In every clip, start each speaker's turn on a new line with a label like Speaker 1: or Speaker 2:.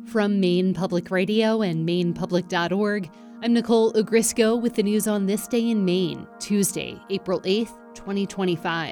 Speaker 1: From Maine Public Radio and MainePublic.org, I'm Nicole Ogrisco with the news on this day in Maine, Tuesday, April 8th, 2025.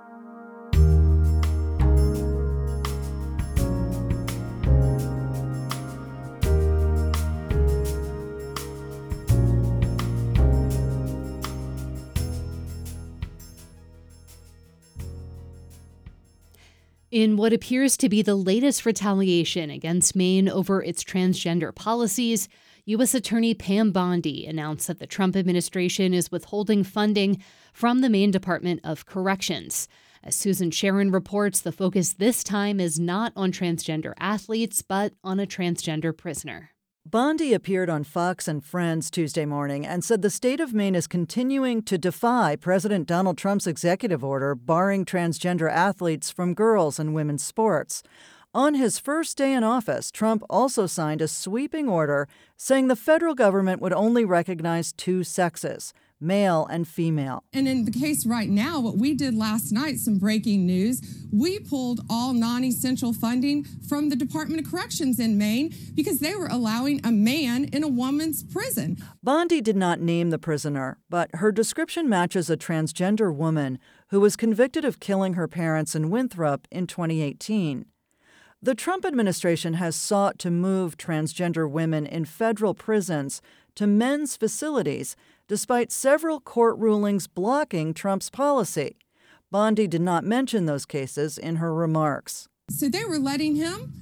Speaker 1: In what appears to be the latest retaliation against Maine over its transgender policies, U.S. Attorney Pam Bondi announced that the Trump administration is withholding funding from the Maine Department of Corrections. As Susan Sharon reports, the focus this time is not on transgender athletes, but on a transgender prisoner.
Speaker 2: Bondi appeared on Fox and Friends Tuesday morning and said the state of Maine is continuing to defy President Donald Trump's executive order barring transgender athletes from girls' and women's sports. On his first day in office, Trump also signed a sweeping order saying the federal government would only recognize two sexes, male and female.
Speaker 3: And in the case right now, what we did last night, some breaking news, we pulled all non-essential funding from the Department of Corrections in Maine because they were allowing a man in a woman's prison.
Speaker 2: Bondi did not name the prisoner, but her description matches a transgender woman who was convicted of killing her parents in Winthrop in 2018. The Trump administration has sought to move transgender women in federal prisons to men's facilities, despite several court rulings blocking Trump's policy. Bondi did not mention those cases in her remarks.
Speaker 3: So they were letting him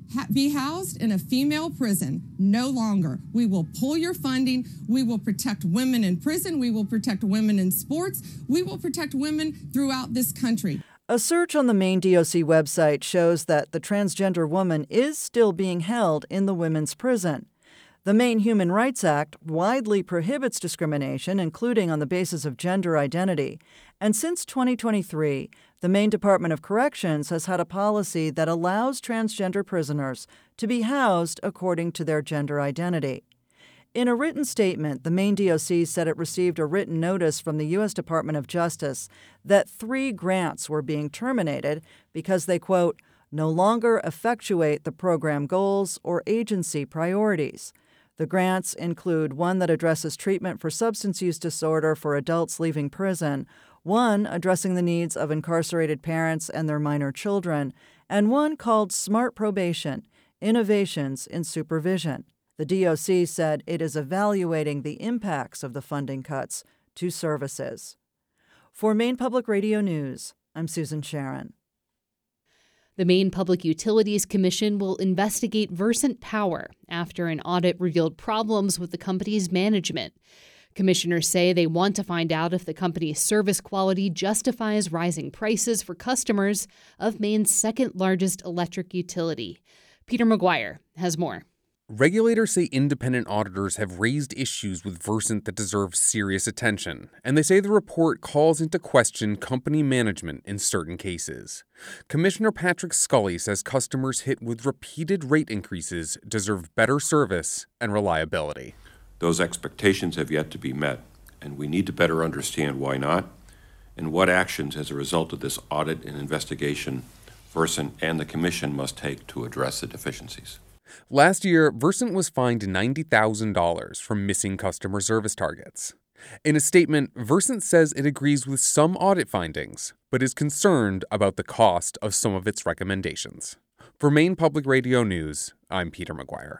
Speaker 3: be housed in a female prison. No longer. We will pull your funding. We will protect women in prison. We will protect women in sports. We will protect women throughout this country.
Speaker 2: A search on the Maine DOC website shows that the transgender woman is still being held in the women's prison. The Maine Human Rights Act widely prohibits discrimination, including on the basis of gender identity. And since 2023, the Maine Department of Corrections has had a policy that allows transgender prisoners to be housed according to their gender identity. In a written statement, the Maine DOC said it received a written notice from the U.S. Department of Justice that 3 grants were being terminated because they, quote, no longer effectuate the program goals or agency priorities. The grants include one that addresses treatment for substance use disorder for adults leaving prison, one addressing the needs of incarcerated parents and their minor children, and one called Smart Probation, Innovations in Supervision. The DOC said it is evaluating the impacts of the funding cuts to services. For Maine Public Radio News, I'm Susan Sharon.
Speaker 1: The Maine Public Utilities Commission will investigate Versant Power after an audit revealed problems with the company's management. Commissioners say they want to find out if the company's service quality justifies rising prices for customers of Maine's second largest electric utility. Peter McGuire has more.
Speaker 4: Regulators say independent auditors have raised issues with Versant that deserve serious attention, and they say the report calls into question company management in certain cases. Commissioner Patrick Scully says customers hit with repeated rate increases deserve better service and reliability.
Speaker 5: Those expectations have yet to be met, and we need to better understand why not, and what actions as a result of this audit and investigation Versant and the Commission must take to address the deficiencies.
Speaker 4: Last year, Versant was fined $90,000 for missing customer service targets. In a statement, Versant says it agrees with some audit findings, but is concerned about the cost of some of its recommendations. For Maine Public Radio News, I'm Peter McGuire.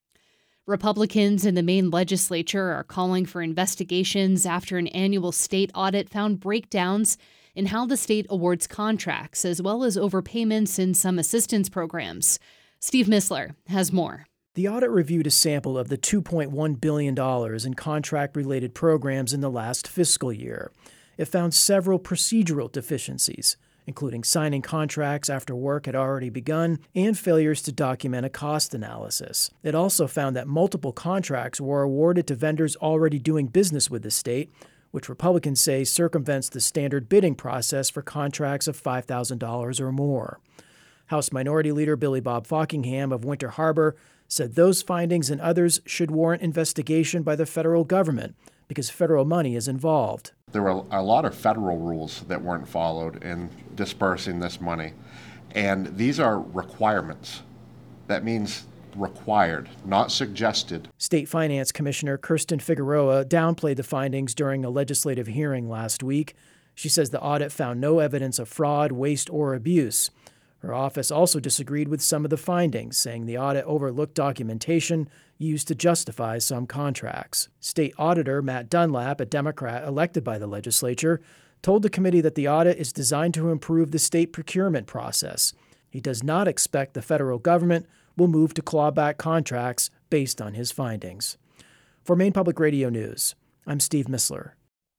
Speaker 1: Republicans in the Maine legislature are calling for investigations after an annual state audit found breakdowns in how the state awards contracts, as well as overpayments in some assistance programs. Steve Missler has more.
Speaker 6: The audit reviewed a sample of the $2.1 billion in contract-related programs in the last fiscal year. It found several procedural deficiencies, including signing contracts after work had already begun and failures to document a cost analysis. It also found that multiple contracts were awarded to vendors already doing business with the state, which Republicans say circumvents the standard bidding process for contracts of $5,000 or more. House Minority Leader Billy Bob Fockingham of Winter Harbor said those findings and others should warrant investigation by the federal government because federal money is involved.
Speaker 7: There were a lot of federal rules that weren't followed in dispersing this money, and these are requirements. That means required, not suggested.
Speaker 6: State Finance Commissioner Kirsten Figueroa downplayed the findings during a legislative hearing last week. She says the audit found no evidence of fraud, waste, or abuse. Her office also disagreed with some of the findings, saying the audit overlooked documentation used to justify some contracts. State Auditor Matt Dunlap, a Democrat elected by the legislature, told the committee that the audit is designed to improve the state procurement process. He does not expect the federal government will move to claw back contracts based on his findings. For Maine Public Radio News, I'm Steve Missler.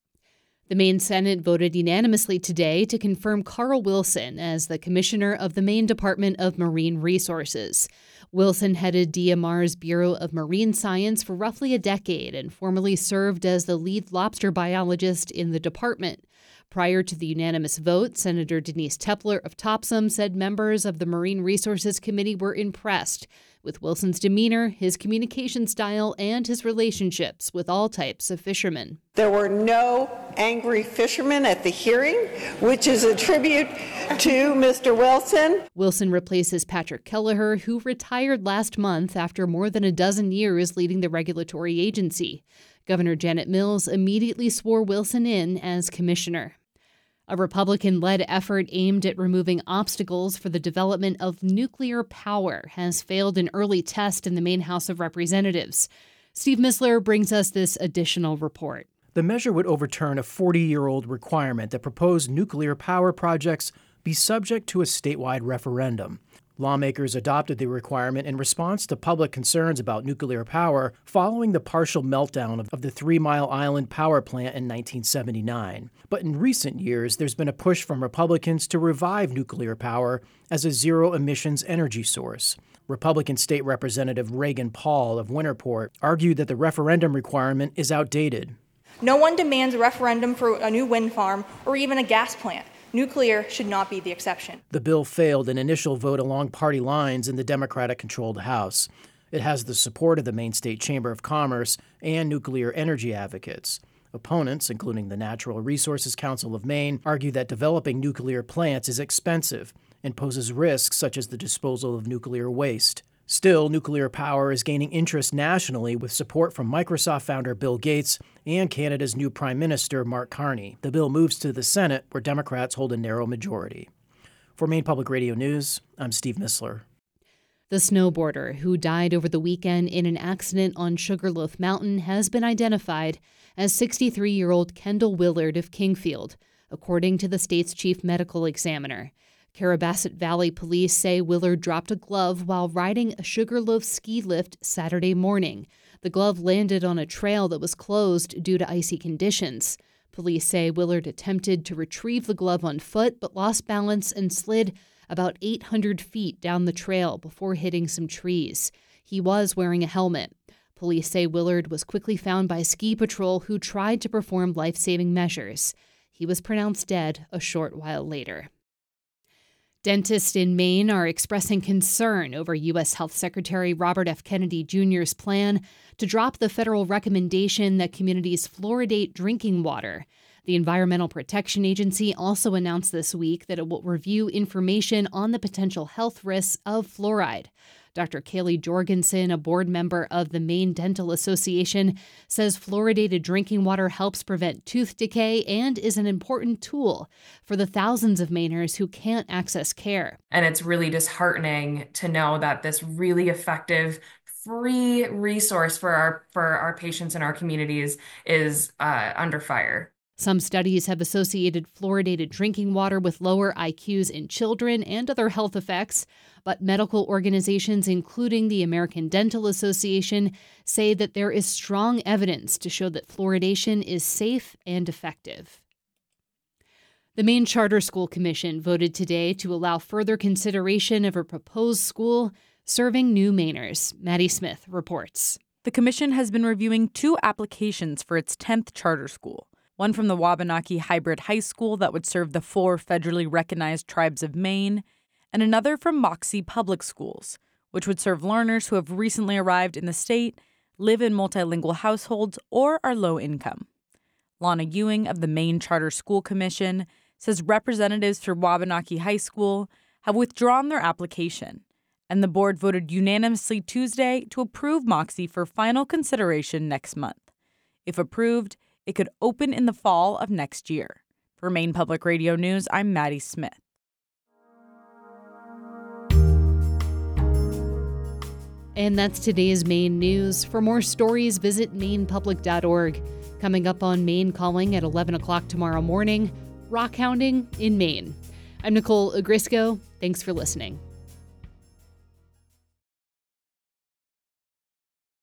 Speaker 1: The Maine Senate voted unanimously today to confirm Carl Wilson as the Commissioner of the Maine Department of Marine Resources. Wilson headed DMR's Bureau of Marine Science for roughly a decade and formerly served as the lead lobster biologist in the department. Prior to the unanimous vote, Senator Denise Tepler of Topsom said members of the Marine Resources Committee were impressed with Wilson's demeanor, his communication style, and his relationships with all types of fishermen.
Speaker 8: There were no angry fishermen at the hearing, which is a tribute to Mr. Wilson.
Speaker 1: Wilson replaces Patrick Kelleher, who retired last month after more than a dozen years leading the regulatory agency. Governor Janet Mills immediately swore Wilson in as commissioner. A Republican-led effort aimed at removing obstacles for the development of nuclear power has failed an early test in the Maine House of Representatives. Steve Missler brings us this additional report.
Speaker 6: The measure would overturn a 40-year-old requirement that proposed nuclear power projects be subject to a statewide referendum. Lawmakers adopted the requirement in response to public concerns about nuclear power following the partial meltdown of the 3 Mile Island power plant in 1979. But in recent years, there's been a push from Republicans to revive nuclear power as a zero-emissions energy source. Republican State Representative Reagan Paul of Winterport argued that the referendum requirement is outdated.
Speaker 9: No one demands a referendum for a new wind farm or even a gas plant. Nuclear should not be the exception.
Speaker 6: The bill failed an initial vote along party lines in the Democratic-controlled House. It has the support of the Maine State Chamber of Commerce and nuclear energy advocates. Opponents, including the Natural Resources Council of Maine, argue that developing nuclear plants is expensive and poses risks such as the disposal of nuclear waste. Still, nuclear power is gaining interest nationally with support from Microsoft founder Bill Gates and Canada's new Prime Minister Mark Carney. The bill moves to the Senate, where Democrats hold a narrow majority. For Maine Public Radio News, I'm Steve Missler.
Speaker 1: The snowboarder who died over the weekend in an accident on Sugarloaf Mountain has been identified as 63-year-old Kendall Willard of Kingfield, according to the state's chief medical examiner. Carrabassett Valley police say Willard dropped a glove while riding a Sugarloaf ski lift Saturday morning. The glove landed on a trail that was closed due to icy conditions. Police say Willard attempted to retrieve the glove on foot but lost balance and slid about 800 feet down the trail before hitting some trees. He was wearing a helmet. Police say Willard was quickly found by ski patrol who tried to perform life-saving measures. He was pronounced dead a short while later. Dentists in Maine are expressing concern over U.S. Health Secretary Robert F. Kennedy Jr.'s plan to drop the federal recommendation that communities fluoridate drinking water. The Environmental Protection Agency also announced this week that it will review information on the potential health risks of fluoride. Dr. Kaylee Jorgensen, a board member of the Maine Dental Association, says fluoridated drinking water helps prevent tooth decay and is an important tool for the thousands of Mainers who can't access care.
Speaker 10: And it's really disheartening to know that this really effective free resource for our patients and our communities is under fire.
Speaker 1: Some studies have associated fluoridated drinking water with lower IQs in children and other health effects, but medical organizations, including the American Dental Association, say that there is strong evidence to show that fluoridation is safe and effective. The Maine Charter School Commission voted today to allow further consideration of a proposed school serving new Mainers. Maddie Smith reports.
Speaker 11: The commission has been reviewing 2 applications for its 10th charter school. One from the Wabanaki Hybrid High School that would serve the 4 federally recognized tribes of Maine, and another from Moxie Public Schools, which would serve learners who have recently arrived in the state, live in multilingual households, or are low income. Lana Ewing of the Maine Charter School Commission says representatives for Wabanaki High School have withdrawn their application, and the board voted unanimously Tuesday to approve Moxie for final consideration next month. If approved, it could open in the fall of next year. For Maine Public Radio News, I'm Maddie Smith.
Speaker 1: And that's today's Maine news. For more stories, visit mainepublic.org. Coming up on Maine Calling at 11 o'clock tomorrow morning, rock hounding in Maine. I'm Nicole Ogrisco. Thanks for listening.